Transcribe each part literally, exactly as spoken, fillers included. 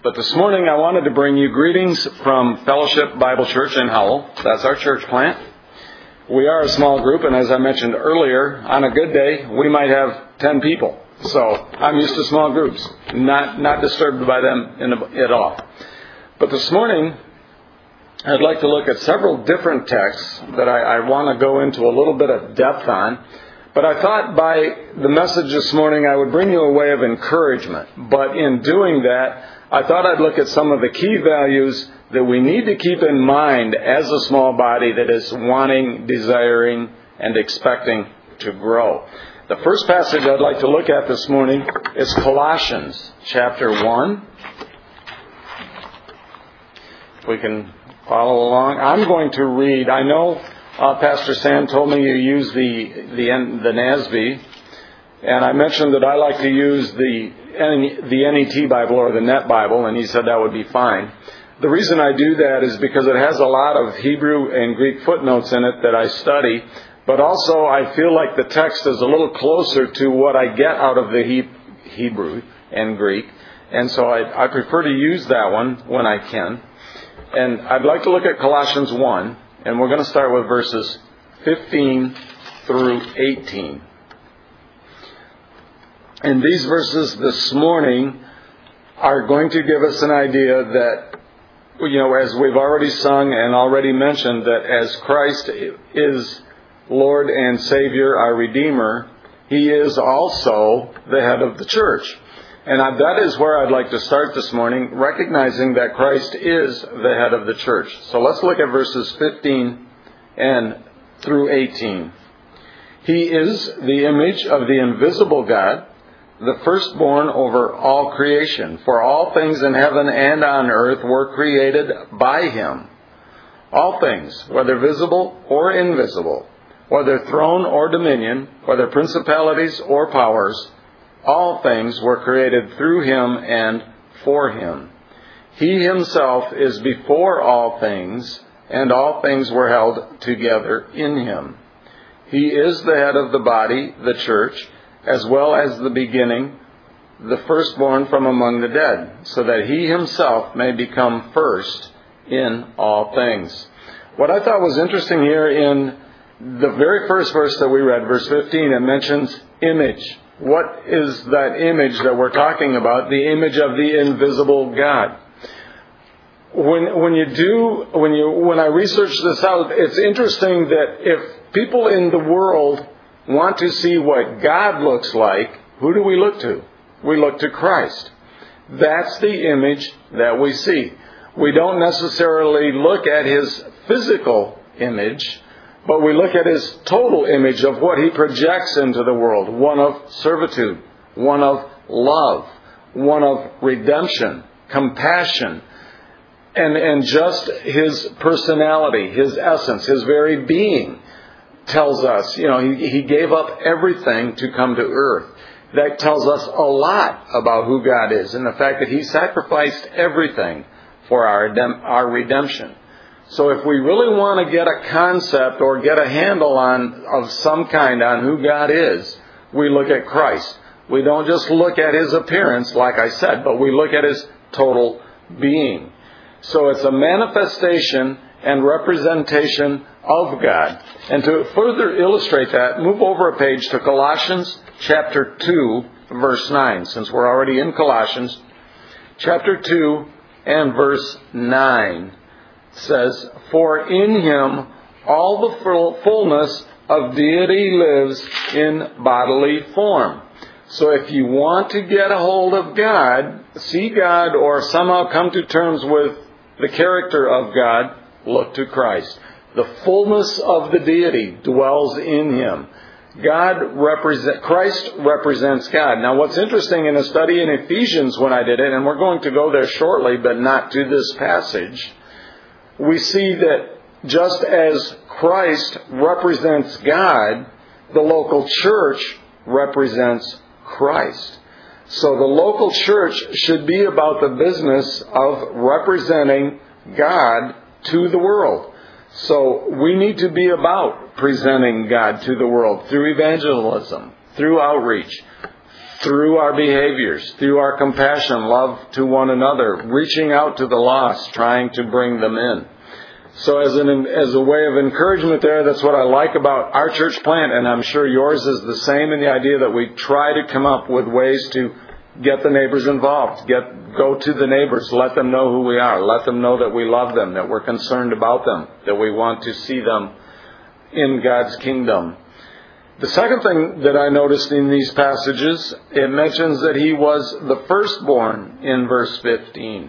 But this morning I wanted to bring you greetings from Fellowship Bible Church in Howell. That's our church plant. We are a small group, and as I mentioned earlier, on a good day, we might have ten people. So I'm used to small groups, not not disturbed by them in, at all. But this morning, I'd like to look at several different texts that I, I want to go into a little bit of depth on. But I thought by the message this morning I would bring you a way of encouragement. But in doing that, I thought I'd look at some of the key values that we need to keep in mind as a small body that is wanting, desiring, and expecting to grow. The first passage I'd like to look at this morning is Colossians chapter one. If we can follow along. I'm going to read. I know uh, Pastor Sam told me you use the the, N, the N A S B, and I mentioned that I like to use the the N E T Bible or the Net Bible, and he said that would be fine. The reason I do that is because it has a lot of Hebrew and Greek footnotes in it that I study, but also I feel like the text is a little closer to what I get out of the he- Hebrew and Greek, and so I, I prefer to use that one when I can. And I'd like to look at Colossians one, and we're going to start with verses fifteen through eighteen. And these verses this morning are going to give us an idea that, you know, as we've already sung and already mentioned, that as Christ is Lord and Savior, our Redeemer, He is also the head of the church. And that is where I'd like to start this morning, recognizing that Christ is the head of the church. So let's look at verses fifteen and through eighteen. He is the image of the invisible God, the firstborn over all creation. For all things in heaven and on earth were created by Him. All things, whether visible or invisible, whether throne or dominion, whether principalities or powers, all things were created through Him and for Him. He Himself is before all things, and all things were held together in Him. He is the head of the body, the church, as well as the beginning, the firstborn from among the dead, so that He Himself may become first in all things. What I thought was interesting here in the very first verse that we read, verse fifteen, it mentions image. What is that image that we're talking about? The image of the invisible God. When when you do when you when I research this out, it's interesting that if people in the world want to see what God looks like, who do we look to? We look to Christ. That's the image that we see. We don't necessarily look at His physical image, but we look at His total image of what He projects into the world. One of servitude, one of love, one of redemption, compassion, and, and just His personality, His essence, His very being tells us, you know, He, he gave up everything to come to earth. That tells us a lot about who God is and the fact that He sacrificed everything for our, our redemption. So if we really want to get a concept or get a handle on of some kind on who God is, we look at Christ. We don't just look at His appearance, like I said, but we look at His total being. So it's a manifestation and representation of God. And to further illustrate that, move over a page to Colossians chapter two, verse nine, since we're already in Colossians. Chapter two and verse nine. Says, for in Him all the fullness of deity lives in bodily form. So if you want to get a hold of God, see God, or somehow come to terms with the character of God, look to Christ. The fullness of the deity dwells in Him. God represent, Christ represents God. Now what's interesting in a study in Ephesians when I did it, and we're going to go there shortly, but not to this passage, we see that just as Christ represents God, the local church represents Christ. So the local church should be about the business of representing God to the world. So we need to be about presenting God to the world through evangelism, through outreach, through our behaviors, through our compassion, love to one another, reaching out to the lost, trying to bring them in. So as an as a way of encouragement there, that's what I like about our church plant, and I'm sure yours is the same in the idea that we try to come up with ways to get the neighbors involved, get go to the neighbors, let them know who we are, let them know that we love them, that we're concerned about them, that we want to see them in God's kingdom. The second thing that I noticed in these passages, it mentions that he was the firstborn in verse fifteen.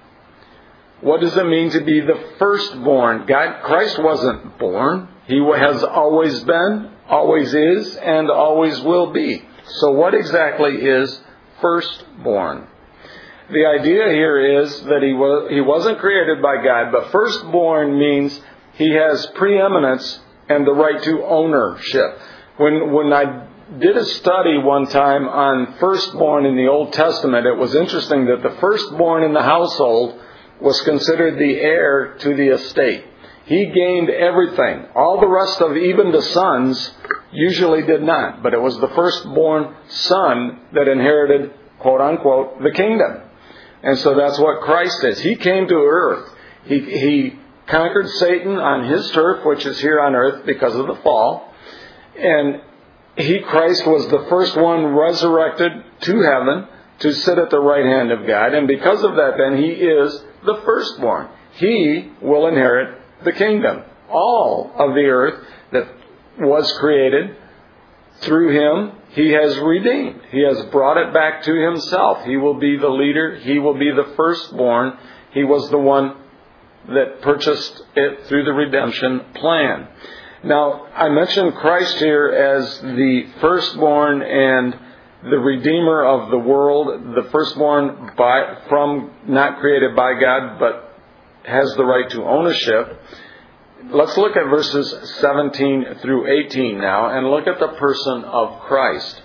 What does it mean to be the firstborn? God, Christ wasn't born. He has always been, always is, and always will be. So what exactly is firstborn? The idea here is that he was he wasn't created by God, but firstborn means he has preeminence and the right to ownership. When when I did a study one time on firstborn in the Old Testament, it was interesting that the firstborn in the household was considered the heir to the estate. He gained everything. All the rest of even the sons usually did not. But it was the firstborn son that inherited, quote unquote, the kingdom. And so that's what Christ is. He came to earth. He, he conquered Satan on his turf, which is here on earth because of the fall. And he, Christ, was the first one resurrected to heaven to sit at the right hand of God. And because of that, then, he is the firstborn. He will inherit the kingdom. All of the earth that was created through him, he has redeemed. He has brought it back to himself. He will be the leader. He will be the firstborn. He was the one that purchased it through the redemption plan. Now, I mentioned Christ here as the firstborn and the Redeemer of the world, the firstborn by, from not created by God, but has the right to ownership. Let's look at verses seventeen through eighteen now and look at the person of Christ.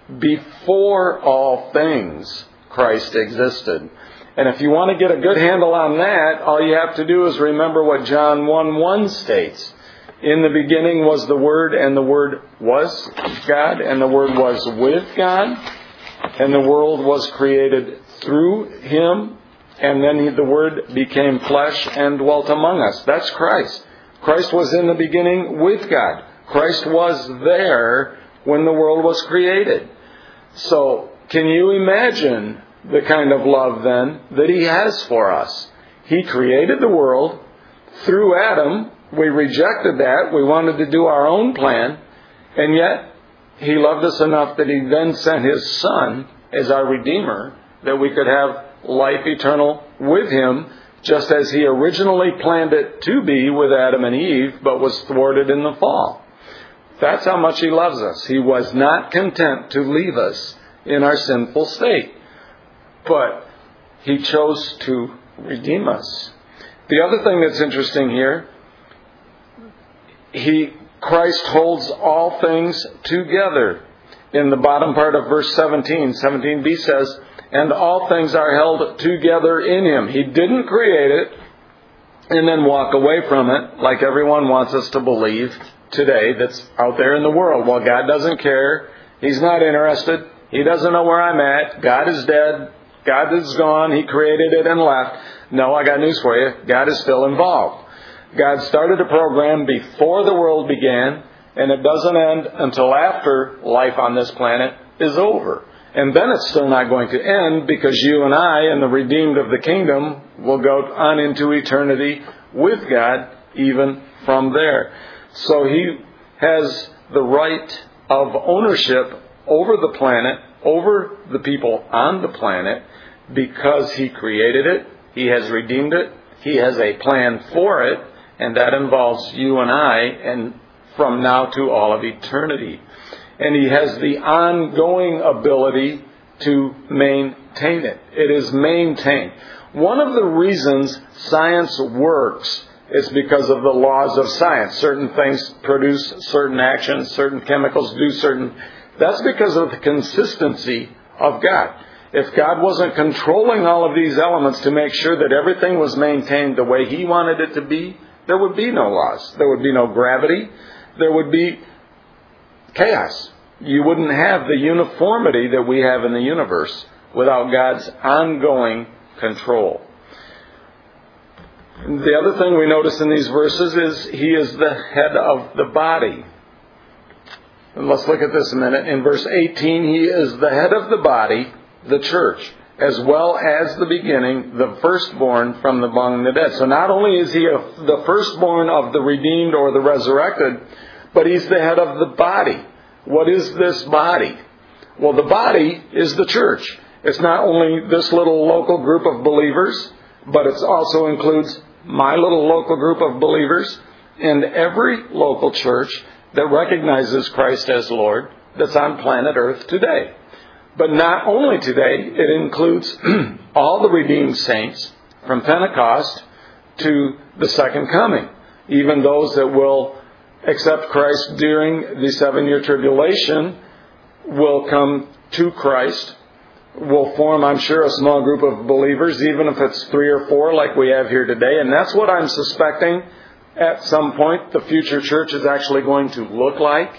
Before all things, Christ existed. And if you want to get a good handle on that, all you have to do is remember what John one one states. In the beginning was the Word, and the Word was God, and the Word was with God, and the world was created through Him, and then he, the Word became flesh and dwelt among us. That's Christ. Christ was in the beginning with God. Christ was there when the world was created. So, can you imagine the kind of love then that He has for us? He created the world through Adam. We rejected that. We wanted to do our own plan. And yet, He loved us enough that He then sent His Son as our Redeemer, that we could have life eternal with Him, just as He originally planned it to be with Adam and Eve, but was thwarted in the fall. That's how much He loves us. He was not content to leave us in our sinful state, but He chose to redeem us. The other thing that's interesting here, He, Christ holds all things together. In the bottom part of verse seventeen, seventeen b says, and all things are held together in Him. He didn't create it and then walk away from it like everyone wants us to believe today that's out there in the world. Well, God doesn't care. He's not interested. He doesn't know where I'm at. God is dead. God is gone. He created it and left. No, I got news for you. God is still involved. God started a program before the world began, and it doesn't end until after life on this planet is over. And then it's still not going to end, because you and I and the redeemed of the kingdom will go on into eternity with God even from there. So He has the right of ownership over the planet, over the people on the planet, because He created it. He has redeemed it. He has a plan for it. And that involves you and I, and from now to all of eternity. And He has the ongoing ability to maintain it. It is maintained. One of the reasons science works is because of the laws of science. Certain things produce certain actions, certain chemicals do certain... That's because of the consistency of God. If God wasn't controlling all of these elements to make sure that everything was maintained the way He wanted it to be, there would be no laws. There would be no gravity. There would be chaos. You wouldn't have the uniformity that we have in the universe without God's ongoing control. The other thing we notice in these verses is He is the head of the body. And let's look at this a minute. In verse eighteen, He is the head of the body, the church, as well as the beginning, the firstborn from among the dead. So not only is He a, the firstborn of the redeemed or the resurrected, but He's the head of the body. What is this body? Well, the body is the church. It's not only this little local group of believers, but it also includes my little local group of believers and every local church that recognizes Christ as Lord that's on planet Earth today. But not only today, it includes all the redeemed saints from Pentecost to the second coming. Even those that will accept Christ during the seven-year tribulation will come to Christ, will form, I'm sure, a small group of believers, even if it's three or four like we have here today. And that's what I'm suspecting at some point the future church is actually going to look like.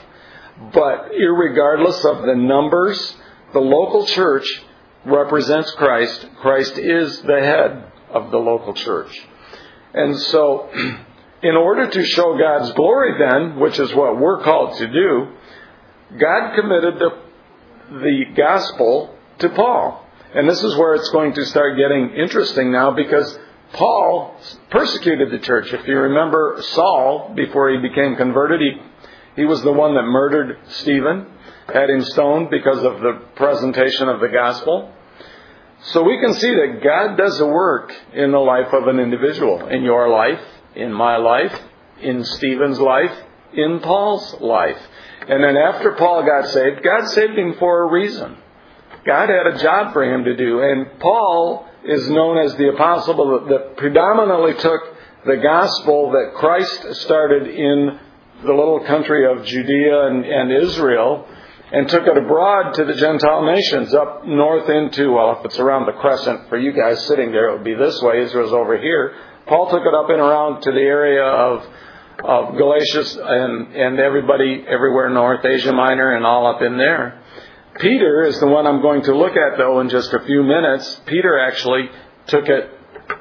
But irregardless of the numbers, the local church represents Christ. Christ is the head of the local church. And so, in order to show God's glory then, which is what we're called to do, God committed the, the gospel to Paul. And this is where it's going to start getting interesting now, because Paul persecuted the church. If you remember Saul, before he became converted, he, he was the one that murdered Stephen, had him stoned because of the presentation of the gospel. So we can see that God does a work in the life of an individual, in your life, in my life, in Stephen's life, in Paul's life. And then after Paul got saved, God saved him for a reason. God had a job for him to do. And Paul is known as the apostle that predominantly took the gospel that Christ started in the little country of Judea and, and Israel, and took it abroad to the Gentile nations, up north into, well, if it's around the crescent, for you guys sitting there, it would be this way. Israel's over here. Paul took it up and around to the area of, of Galatia and, and everybody everywhere north, Asia Minor, and all up in there. Peter is the one I'm going to look at, though, in just a few minutes. Peter actually took it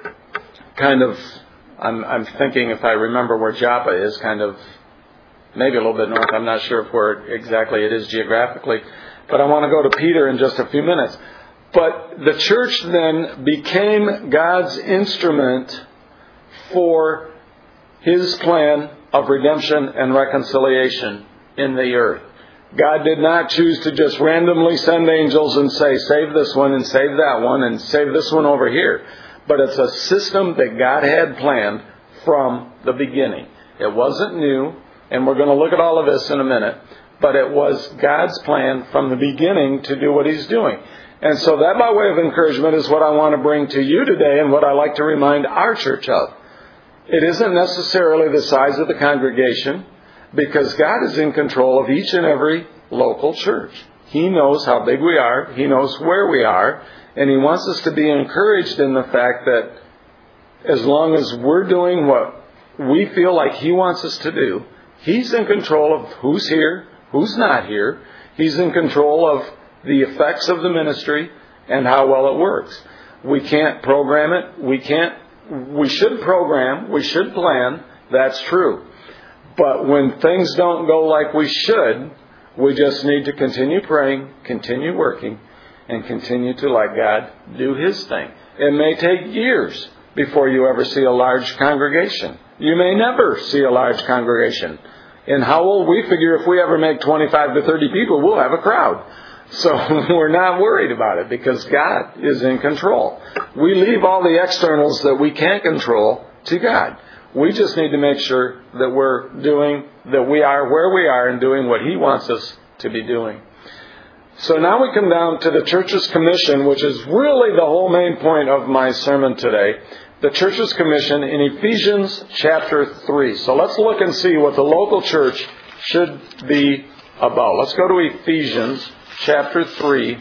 kind of, I'm, I'm thinking, if I remember where Joppa is, kind of maybe a little bit north. I'm not sure of where exactly it is geographically. But I want to go to Peter in just a few minutes. But the church then became God's instrument for His plan of redemption and reconciliation in the earth. God did not choose to just randomly send angels and say, save this one and save that one and save this one over here. But it's a system that God had planned from the beginning. It wasn't new, and we're going to look at all of this in a minute, but it was God's plan from the beginning to do what He's doing. And so that, by way of encouragement, is what I want to bring to you today and what I like to remind our church of. It isn't necessarily the size of the congregation, because God is in control of each and every local church. He knows how big we are. He knows where we are. And He wants us to be encouraged in the fact that as long as we're doing what we feel like He wants us to do, He's in control of who's here, who's not here. He's in control of the effects of the ministry and how well it works. We can't program it. We can't, we should program. We should plan. That's true. But when things don't go like we should, we just need to continue praying, continue working, and continue to let God do His thing. It may take years before you ever see a large congregation. You may never see a large congregation. In Howell, we figure if we ever make twenty-five to thirty people, we'll have a crowd. So we're not worried about it because God is in control. We leave all the externals that we can't control to God. We just need to make sure that we're doing, that we are where we are and doing what He wants us to be doing. So now we come down to the church's commission, which is really the whole main point of my sermon today. The church's commission in Ephesians chapter three. So let's look and see what the local church should be about. Let's go to Ephesians chapter three.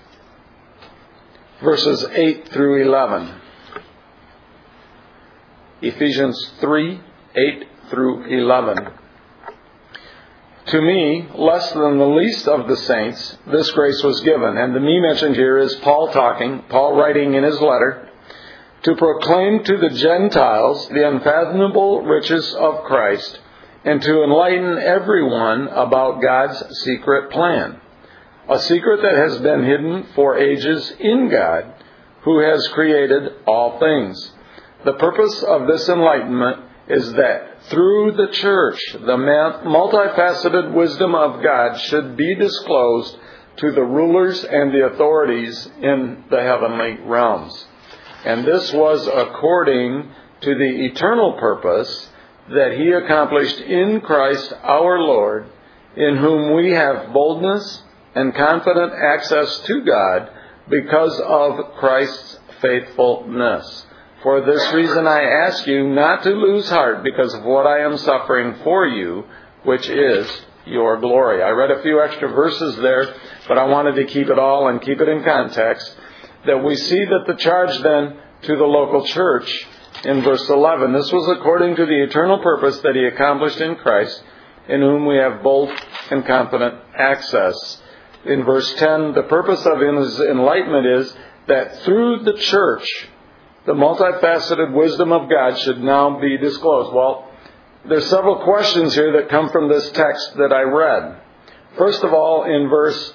Verses eight through eleven. Ephesians three, eight through eleven. To me, less than the least of the saints, this grace was given. And the me mentioned here is Paul talking, Paul writing in his letter, to proclaim to the Gentiles the unfathomable riches of Christ, and to enlighten everyone about God's secret plan. A secret that has been hidden for ages in God, who has created all things. The purpose of this enlightenment is that through the church, the multifaceted wisdom of God should be disclosed to the rulers and the authorities in the heavenly realms. And this was according to the eternal purpose that He accomplished in Christ our Lord, in whom we have boldness and confident access to God because of Christ's faithfulness. For this reason I ask you not to lose heart because of what I am suffering for you, which is your glory. I read a few extra verses there, but I wanted to keep it all and keep it in context. That we see that the charge then to the local church in verse eleven, this was according to the eternal purpose that He accomplished in Christ, in whom we have bold and confident access. In verse ten, the purpose of His enlightenment is that through the church, the multifaceted wisdom of God should now be disclosed. Well, there's several questions here that come from this text that I read. First of all, in verse,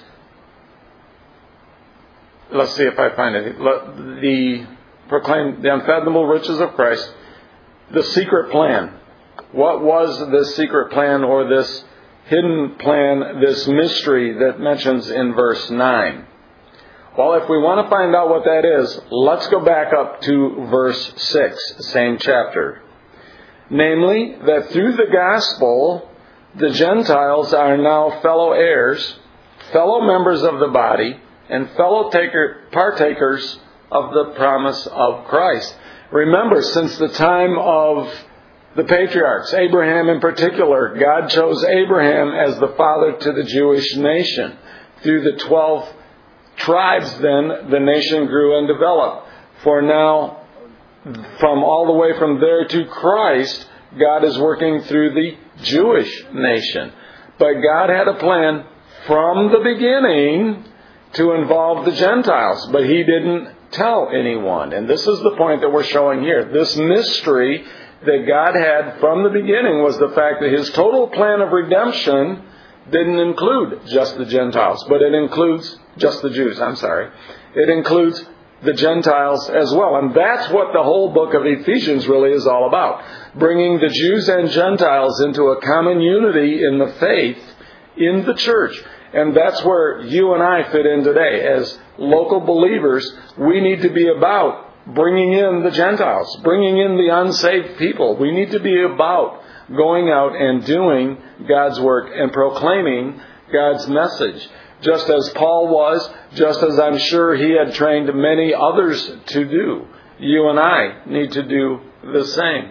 let's see if I find it, the proclaim the unfathomable riches of Christ, the secret plan. What was this secret plan or this hidden plan, this mystery that mentions in verse nine? Well, if we want to find out what that is, let's go back up to verse six, same chapter. Namely, that through the gospel, the Gentiles are now fellow heirs, fellow members of the body, and fellow taker, partakers of the promise of Christ. Remember, since the time of the patriarchs, Abraham in particular, God chose Abraham as the father to the Jewish nation. Through the twelve tribes then, the nation grew and developed. For now, from all the way from there to Christ, God is working through the Jewish nation. But God had a plan from the beginning to involve the Gentiles, but He didn't tell anyone. And this is the point that we're showing here. This mystery that God had from the beginning was the fact that His total plan of redemption didn't include just the Gentiles, but it includes just the Jews, I'm sorry. It includes the Gentiles as well. And that's what the whole book of Ephesians really is all about. Bringing the Jews and Gentiles into a common unity in the faith in the church. And that's where you and I fit in today. As local believers, we need to be about bringing in the Gentiles, bringing in the unsaved people. We need to be about going out and doing God's work and proclaiming God's message. Just as Paul was, just as I'm sure he had trained many others to do. You and I need to do the same.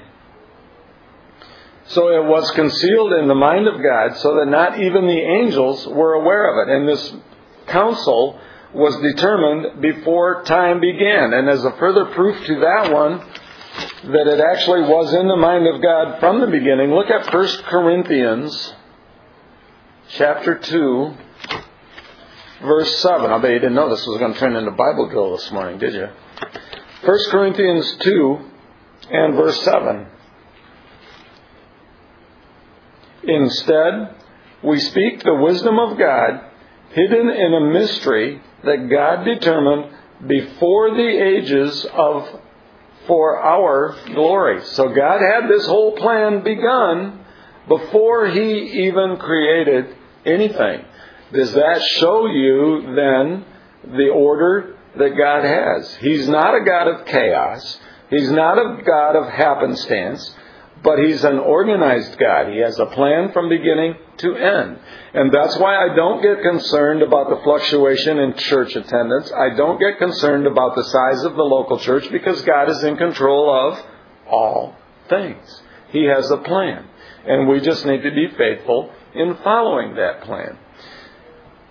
So it was concealed in the mind of God so that not even the angels were aware of it. And this counsel was determined before time began. And as a further proof to that one, that it actually was in the mind of God from the beginning, look at First Corinthians chapter two, verse seven. I bet you didn't know this was going to turn into Bible drill this morning, did you? First Corinthians two and verse seven. Instead, we speak the wisdom of God hidden in a mystery that God determined before the ages of for our glory. So God had this whole plan begun before He even created anything. Does that show you then the order that God has? He's not a God of chaos. He's not a God of happenstance. But He's an organized God. He has a plan from beginning to end. And that's why I don't get concerned about the fluctuation in church attendance. I don't get concerned about the size of the local church because God is in control of all things. He has a plan. And we just need to be faithful in following that plan.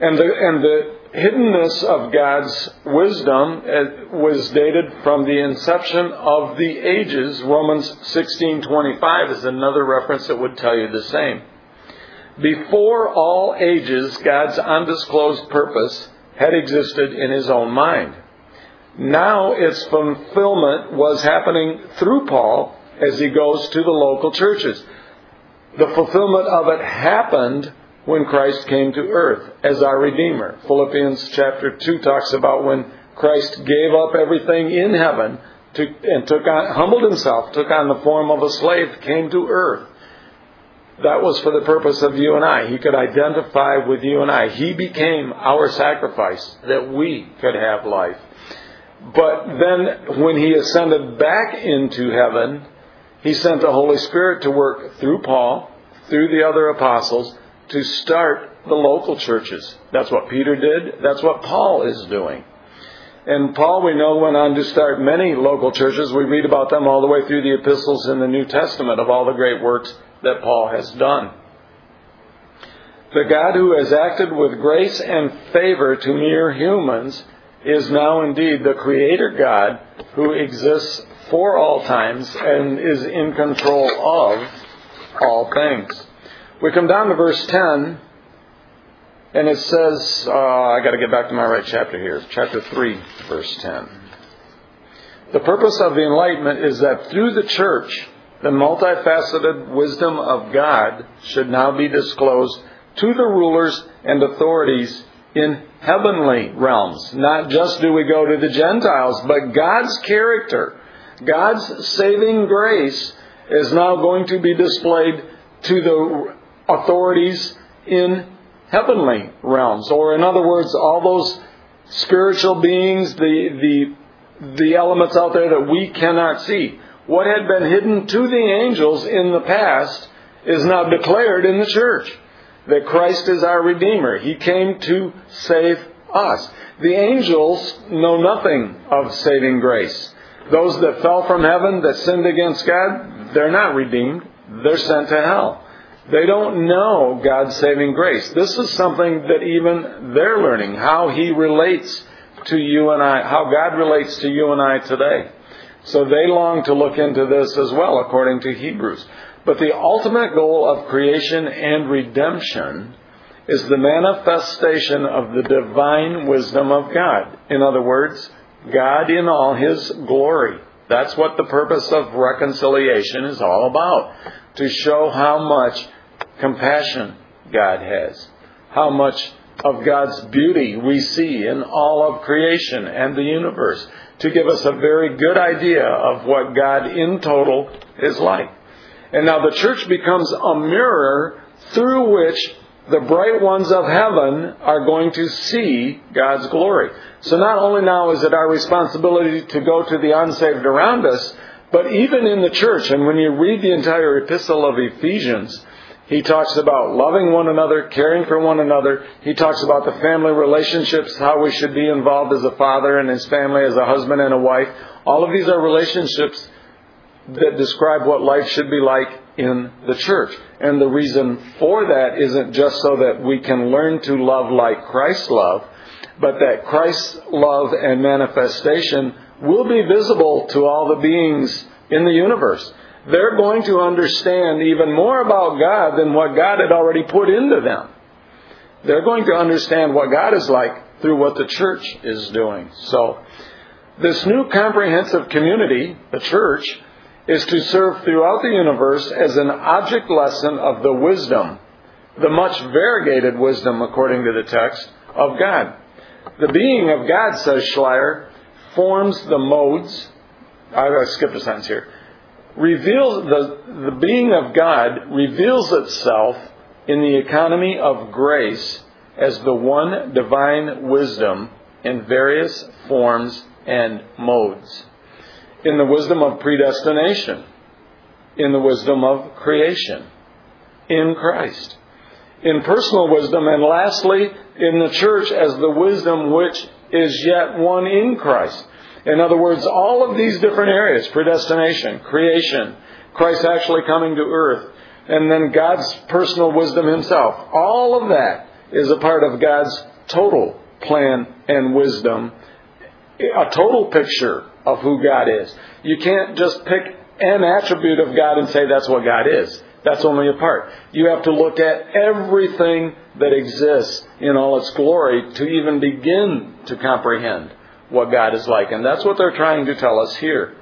And the, and the hiddenness of God's wisdom was dated from the inception of the ages. Romans sixteen twenty-five is another reference that would tell you the same. Before all ages, God's undisclosed purpose had existed in His own mind. Now its fulfillment was happening through Paul as he goes to the local churches. The fulfillment of it happened when Christ came to earth as our Redeemer. Philippians chapter two talks about when Christ gave up everything in heaven to, and took on, humbled Himself, took on the form of a slave, came to earth. That was for the purpose of you and I. He could identify with you and I. He became our sacrifice that we could have life. But then when He ascended back into heaven, He sent the Holy Spirit to work through Paul, through the other apostles, to start the local churches. That's what Peter did. That's what Paul is doing. And Paul, we know, went on to start many local churches. We read about them all the way through the epistles in the New Testament of all the great works that Paul has done. The God who has acted with grace and favor to mere humans is now indeed the Creator God who exists for all times and is in control of all things. We come down to verse ten, and it says, uh, I got to get back to my right chapter here, chapter three, verse ten. The purpose of the enlightenment is that through the church, the multifaceted wisdom of God should now be disclosed to the rulers and authorities in heavenly realms. Not just do we go to the Gentiles, but God's character, God's saving grace is now going to be displayed to the authorities in heavenly realms. Or in other words, all those spiritual beings, the, the, the elements out there that we cannot see. What had been hidden to the angels in the past is now declared in the church. That Christ is our Redeemer. He came to save us. The angels know nothing of saving grace. Those that fell from heaven, that sinned against God, they're not redeemed. They're sent to hell. They don't know God's saving grace. This is something that even they're learning, how He relates to you and I, how God relates to you and I today. So they long to look into this as well, according to Hebrews. But the ultimate goal of creation and redemption is the manifestation of the divine wisdom of God. In other words, God in all His glory. That's what the purpose of reconciliation is all about. To show how much compassion God has. How much of God's beauty we see in all of creation and the universe. To give us a very good idea of what God in total is like. And now the church becomes a mirror through which the bright ones of heaven are going to see God's glory. So not only now is it our responsibility to go to the unsaved around us, but even in the church, and when you read the entire epistle of Ephesians, he talks about loving one another, caring for one another. He talks about the family relationships, how we should be involved as a father and his family, as a husband and a wife. All of these are relationships that describe what life should be like in the church. And the reason for that isn't just so that we can learn to love like Christ loved, but that Christ's love and manifestation will be visible to all the beings in the universe. They're going to understand even more about God than what God had already put into them. They're going to understand what God is like through what the church is doing. So, this new comprehensive community, the church, is to serve throughout the universe as an object lesson of the wisdom, the much variegated wisdom, according to the text, of God. The being of God, says Schleyer, forms the modes. I skipped a sentence here. Reveals the, the being of God reveals itself in the economy of grace as the one divine wisdom in various forms and modes. In the wisdom of predestination, in the wisdom of creation, in Christ, in personal wisdom, and lastly, in the church as the wisdom which is yet one in Christ. In other words, all of these different areas, predestination, creation, Christ actually coming to earth, and then God's personal wisdom himself, all of that is a part of God's total plan and wisdom, a total picture of who God is. You can't just pick an attribute of God and say that's what God is. That's only a part. You have to look at everything that exists in all its glory to even begin to comprehend what God is like. And that's what they're trying to tell us here.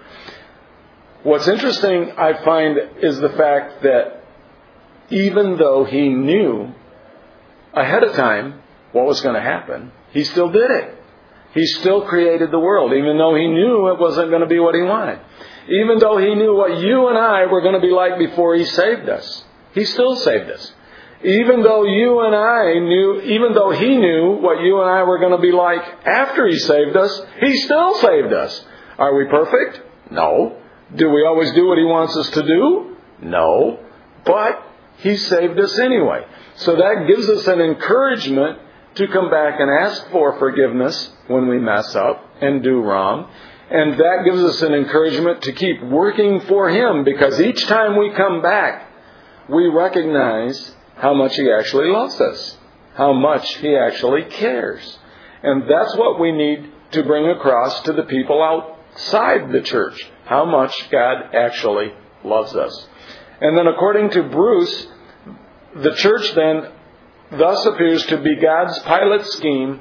What's interesting, I find, is the fact that even though he knew ahead of time what was going to happen, he still did it. He still created the world, even though he knew it wasn't going to be what he wanted. Even though he knew what you and I were going to be like before he saved us, he still saved us. Even though you and I knew, even though he knew what you and I were going to be like after he saved us, he still saved us. Are we perfect? No. Do we always do what he wants us to do? No. But he saved us anyway. So that gives us an encouragement to come back and ask for forgiveness when we mess up and do wrong. And that gives us an encouragement to keep working for him, because each time we come back, we recognize how much he actually loves us, how much he actually cares. And that's what we need to bring across to the people outside the church, how much God actually loves us. And then according to Bruce, the church then thus appears to be God's pilot scheme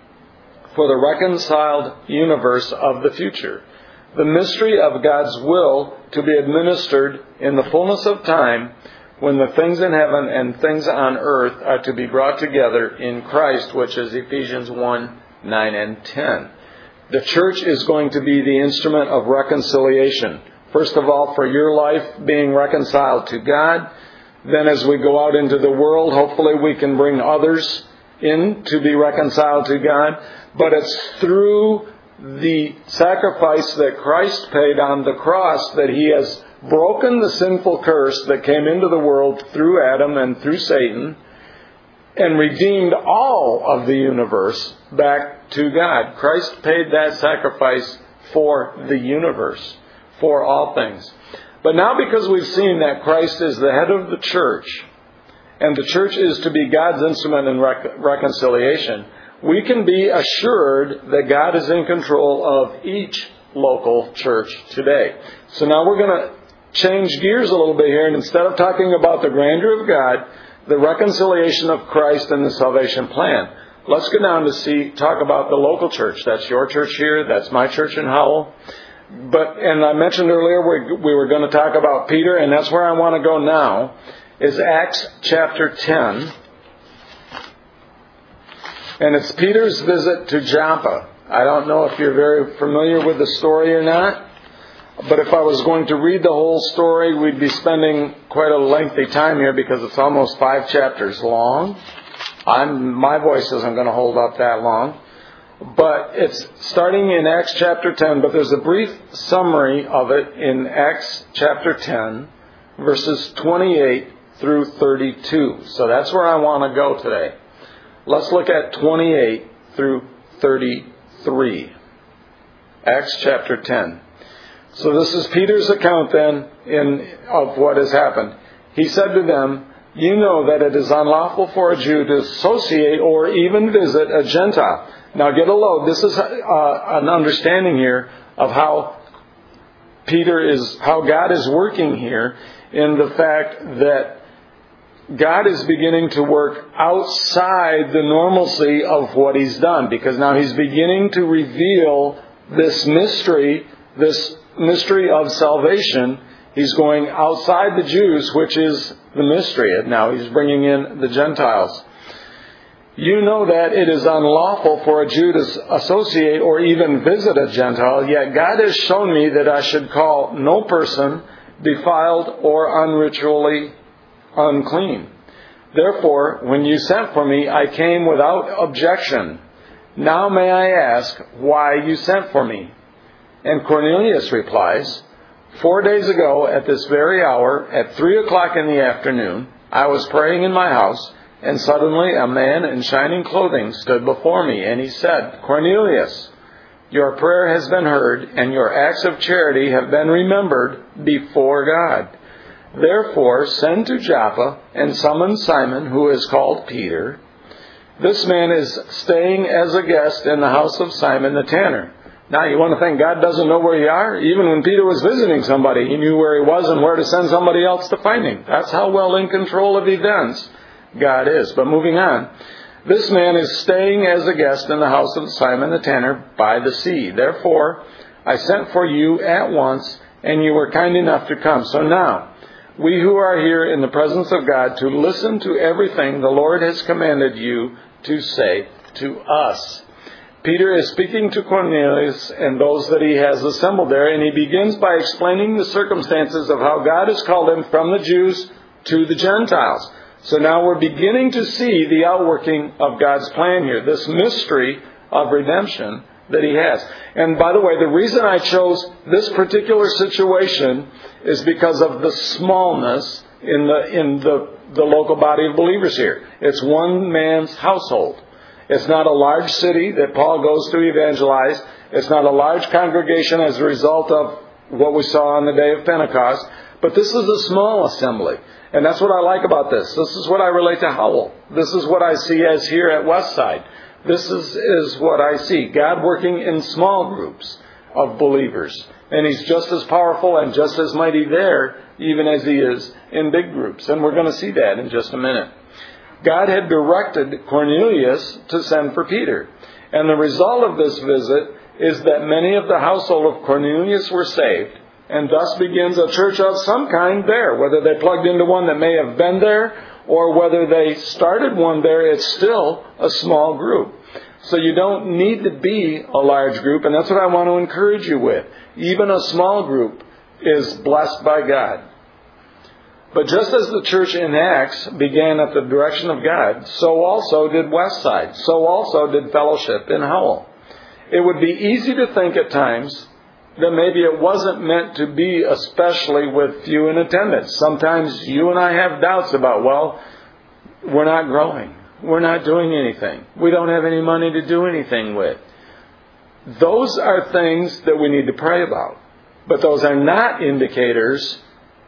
for the reconciled universe of the future. The mystery of God's will to be administered in the fullness of time, when the things in heaven and things on earth are to be brought together in Christ, which is Ephesians one, nine and ten. The church is going to be the instrument of reconciliation. First of all, for your life being reconciled to God. Then as we go out into the world, hopefully we can bring others in to be reconciled to God. But it's through the sacrifice that Christ paid on the cross that he has broken the sinful curse that came into the world through Adam and through Satan, and redeemed all of the universe back to God. Christ paid that sacrifice for the universe, for all things. But now, because we've seen that Christ is the head of the church, and the church is to be God's instrument in rec- reconciliation, we can be assured that God is in control of each local church today. So now we're going to change gears a little bit here, and instead of talking about the grandeur of God, the reconciliation of Christ and the salvation plan, let's go down to see, talk about the local church. That's your church here. That's my church in Howell. But, and I mentioned earlier we, we were going to talk about Peter, and that's where I want to go now, is Acts chapter ten. And it's Peter's visit to Joppa. I don't know if you're very familiar with the story or not, but if I was going to read the whole story, we'd be spending quite a lengthy time here because it's almost five chapters long. I'm, my voice isn't going to hold up that long. But it's starting in Acts chapter ten, but there's a brief summary of it in Acts chapter ten, verses twenty-eight through thirty-two. So that's where I want to go today. Let's look at twenty-eight through thirty-three. Acts chapter ten. So this is Peter's account then in, of what has happened. He said to them, "You know that it is unlawful for a Jew to associate or even visit a Gentile." Now get a load. This is uh, an understanding here of how Peter is, how God is working here, in the fact that God is beginning to work outside the normalcy of what he's done, because now he's beginning to reveal this mystery, this mystery of salvation. He's going outside the Jews, which is the mystery. And now he's bringing in the Gentiles. "You know that it is unlawful for a Jew to associate or even visit a Gentile, yet God has shown me that I should call no person defiled or unritually unclean. Therefore, when you sent for me, I came without objection. Now may I ask why you sent for me?" And Cornelius replies, "Four days ago, at this very hour, at three o'clock in the afternoon, I was praying in my house, and suddenly a man in shining clothing stood before me, and he said, 'Cornelius, your prayer has been heard, and your acts of charity have been remembered before God. Therefore, send to Joppa and summon Simon, who is called Peter. This man is staying as a guest in the house of Simon the tanner. Now, you want to think God doesn't know where you are? Even when Peter was visiting somebody, he knew where he was and where to send somebody else to find him. That's how well in control of events God is. But moving on, this man is staying as a guest in the house of Simon the tanner by the sea. Therefore, I sent for you at once, and you were kind enough to come. So now, we who are here in the presence of God to listen to everything the Lord has commanded you to say to us. Peter is speaking to Cornelius and those that he has assembled there, and he begins by explaining the circumstances of how God has called him from the Jews to the Gentiles. So now we're beginning to see the outworking of God's plan here, this mystery of redemption that he has. And by the way, the reason I chose this particular situation is because of the smallness in the in the, the local body of believers here. It's one man's household. It's not a large city that Paul goes to evangelize. It's not a large congregation as a result of what we saw on the day of Pentecost. But this is a small assembly. And that's what I like about this. This is what I relate to Howell. This is what I see as here at Westside. This is, is what I see. God working in small groups of believers. And He's just as powerful and just as mighty there, even as He is in big groups. And we're going to see that in just a minute. God had directed Cornelius to send for Peter. And the result of this visit is that many of the household of Cornelius were saved. And thus begins a church of some kind there. Whether they plugged into one that may have been there, or whether they started one there, it's still a small group. So you don't need to be a large group, and that's what I want to encourage you with. Even a small group is blessed by God. But just as the church in Acts began at the direction of God, so also did Westside. So also did Fellowship in Howell. It would be easy to think at times that maybe it wasn't meant to be, especially with few in attendance. Sometimes you and I have doubts about, well, we're not growing. We're not doing anything. We don't have any money to do anything with. Those are things that we need to pray about. But those are not indicators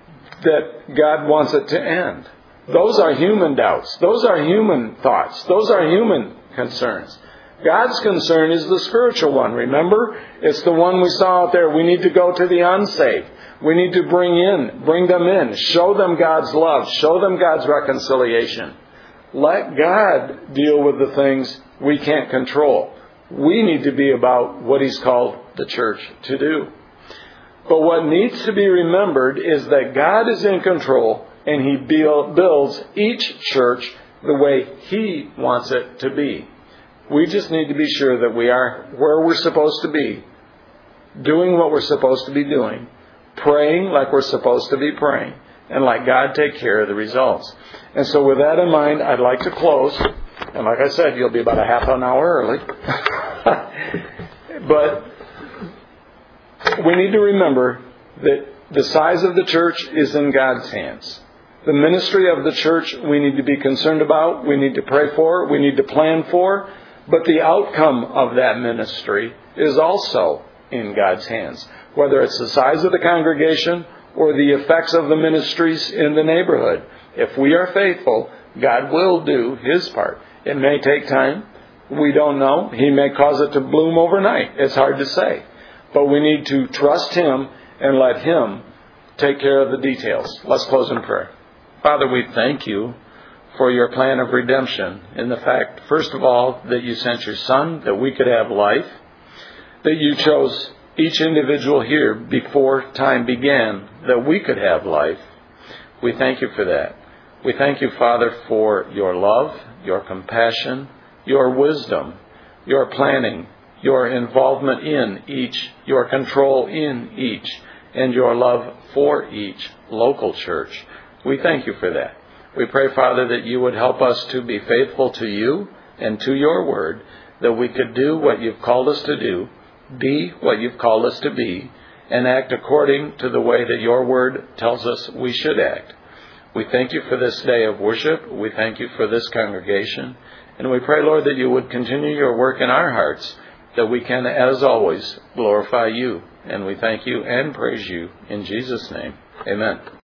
that God wants it to end. Those are human doubts. Those are human thoughts. Those are human concerns. God's concern is the spiritual one. Remember? It's the one we saw out there. We need to go to the unsaved. We need to bring in, bring them in, show them God's love, show them God's reconciliation. Let God deal with the things we can't control. We need to be about what He's called the church to do. But what needs to be remembered is that God is in control, and He builds each church the way He wants it to be. We just need to be sure that we are where we're supposed to be, doing what we're supposed to be doing, praying like we're supposed to be praying, and let God take care of the results. And so with that in mind, I'd like to close. And like I said, you'll be about a half an hour early. But we need to remember that the size of the church is in God's hands. The ministry of the church we need to be concerned about, we need to pray for, we need to plan for. But the outcome of that ministry is also in God's hands. Whether it's the size of the congregation or the effects of the ministries in the neighborhood. If we are faithful, God will do His part. It may take time. We don't know. He may cause it to bloom overnight. It's hard to say. But we need to trust Him and let Him take care of the details. Let's close in prayer. Father, we thank You for Your plan of redemption, in the fact, first of all, that You sent Your Son, that we could have life, that You chose each individual here before time began, that we could have life. We thank You for that. We thank You, Father, for Your love, Your compassion, Your wisdom, Your planning, Your involvement in each, Your control in each, and Your love for each local church. We thank You for that. We pray, Father, that You would help us to be faithful to You and to Your word, that we could do what You've called us to do, be what You've called us to be, and act according to the way that Your word tells us we should act. We thank You for this day of worship. We thank You for this congregation. And we pray, Lord, that You would continue Your work in our hearts, that we can, as always, glorify You. And we thank You and praise You in Jesus' name. Amen.